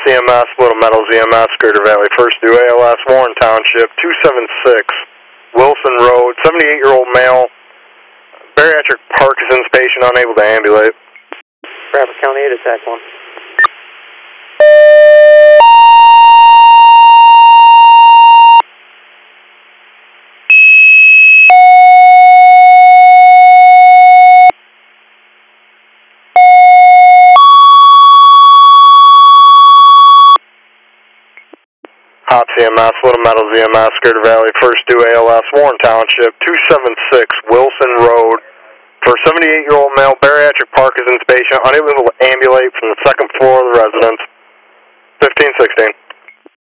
CMS, Little Meadows EMS, Greater Valley First due ALS, Warren Township, 276 Wilson Road, 78-year-old male, bariatric Parkinson's patient, unable to ambulate. Bradford County 8, attack 1. Hot CMS, Little Meadows EMS, Greater Valley First due ALS, Warren Township, 276 Wilson Road, for 78-year-old male, bariatric Parkinson's patient, unable to ambulate from the second floor of the residence, 1516.